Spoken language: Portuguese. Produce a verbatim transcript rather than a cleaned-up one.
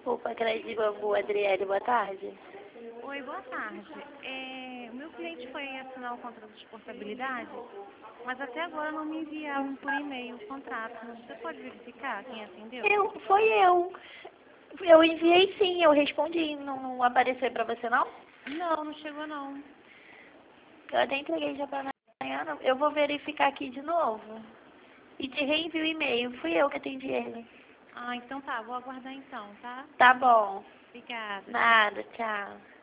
Desculpa, Crédito de Bambu, Adriele, boa tarde. Oi, boa tarde. É, o meu cliente foi assinar o contrato de portabilidade, mas até agora não me enviaram por e-mail o contrato. Você pode verificar quem atendeu? Eu, foi eu. Eu enviei sim, eu respondi. Não, não apareceu pra você não? Não, não chegou não. Eu até entreguei já pra Nayana. Eu vou verificar aqui de novo. E te reenvio o e-mail. Fui eu que atendi ele. Ah, então tá, vou aguardar então, tá? Tá bom. Obrigada. Nada, tchau.